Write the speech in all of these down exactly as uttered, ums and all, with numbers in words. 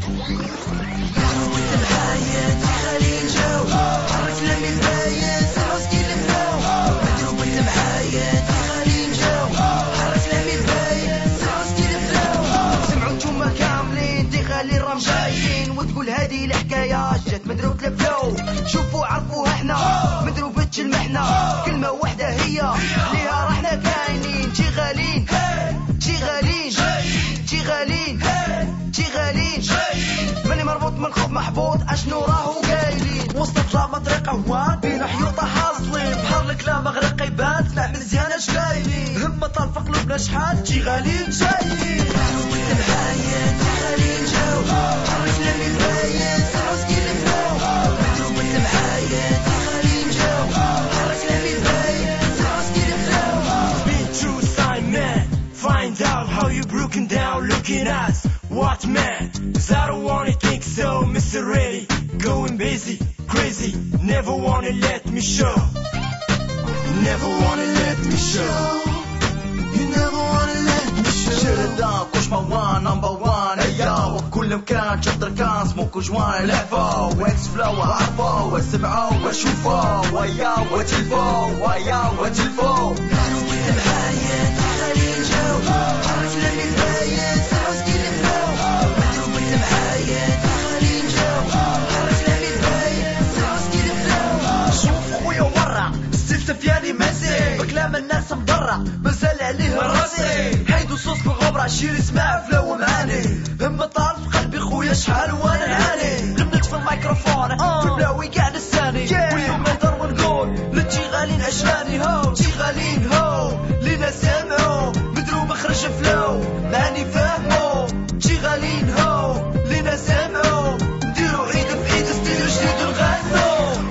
وتقول هذه الحكاية جات مدروبة الفلو. شوفوا عرفوها احنا مدروبة المحنة، كلمة واحدة هي ليها راحنا كاينين. شي غالين شي غالين شي غالين شي غالين، ماني مربوط من الخوف محبوط اشنو راهو قايلين. وسط لا مطرقة هوان بين حيوطة حاصلين، بحر الكلام مغرق يبان سمع مزيان اش قايلين. همة طالفة قلوبنا شحال شي غالين جايين. Find out how you broken down looking at what man, cause I don't wanna think so. Mister Ready, going busy, crazy, never wanna let me show. Never wanna let me show. You never wanna let me show. شردان كوش موان نمبر وان ايا وكل مكان شطر كان سموك وجوان لعبوا ويكس فلو عرفوا وسمعوا وشوفوا ويا وتلفوا ويا وتلفوا. بكلام الناس مضرع مازال عليه راسي، حيدو صوص بالغبرة شيري سماع فلو معاني. هم طال في قلبي خويا شحال وانا نعاني، غنيت في الميكروفون في بلاوي قاعد الساني. واليوم نهضر ونقول لتي غالين عجباني هو تي غالين هو لينا سامعو مدروب خرج فلو ماني فاهمو. تي غالين هو لينا سامعو نديرو عيد في عيد ستيل جديد نغنو.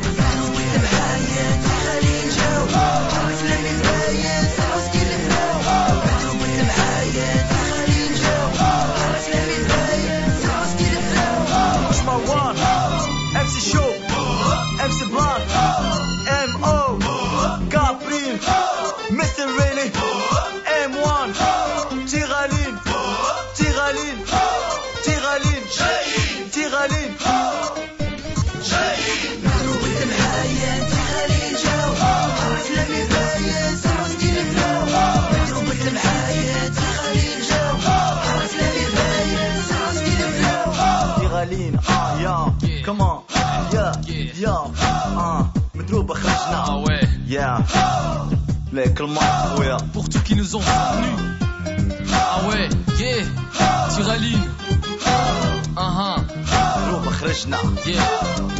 امسي بلان ام او كابرين مستر ريلي ام وان تي غالين تي غالين تي غالين تي غالين مدروبة المحايا تي غالين جاو عرف لمي باين سرعو ستيل فلو. مدروبة المحايا تي غالين جاو عرف لمي باين سرعو ستيل فلو. تي غالين اه يا كمان يا يا اه مدروبة خرجنا يا ليك الماء خويا. Pour tous qui nous ont soutenus. Ah ouais, yeah, Tiraline. Uh-huh. مدروبة خرجنا yeah.